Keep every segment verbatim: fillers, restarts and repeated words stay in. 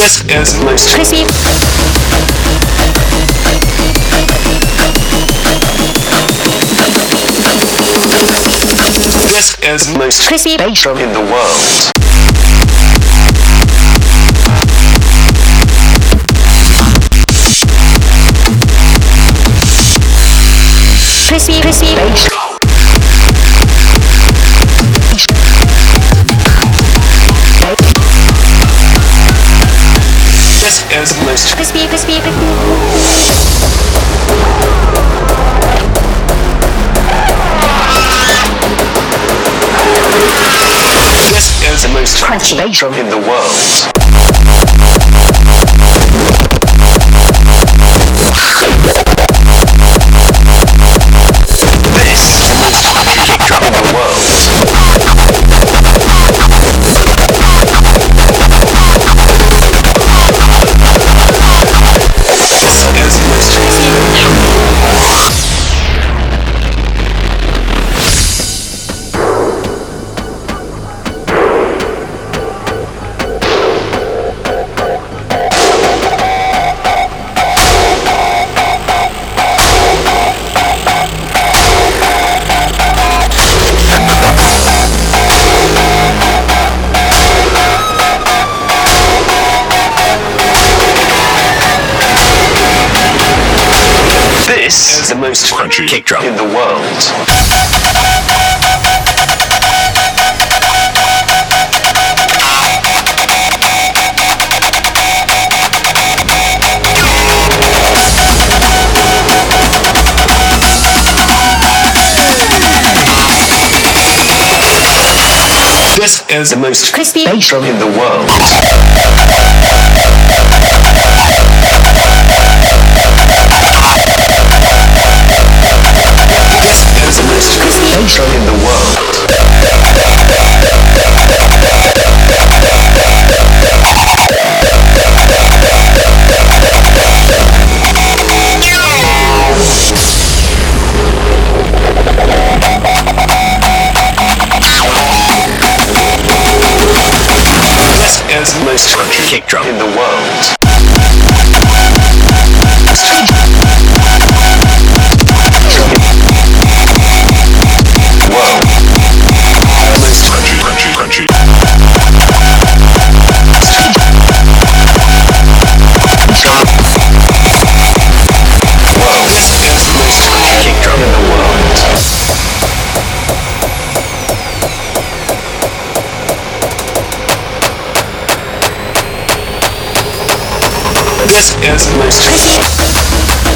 This is the most crispy, This is the most crispy bass drum in the world. crispy, crispy bass. This is the most Crispy, crispy, crispy. This is the most Crunchy bass drum. in the world. This is the most crunchy kick drum in the world. This is the most This is the most crunchy kick drum in the world. This is the most Crispy bass drum. in the world. This is the most Crispy bass drum. in the world. This is the most crunchy kick drum in the world. Whoa. The most crunchy, crunchy, crunchy. Whoa. This is the most crunchy kick drum in the world. This is the most crunchy.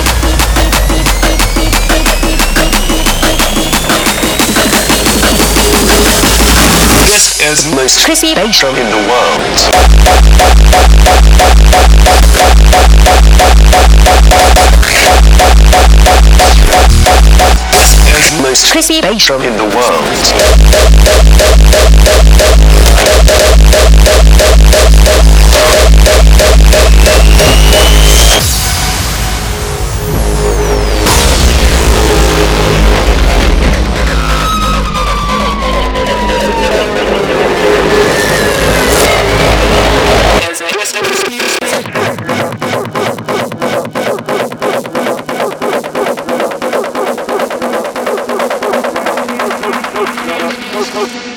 This is the most Crispy bass drum. in the world. This is the most Crispy bass drum. in the world. Thank you.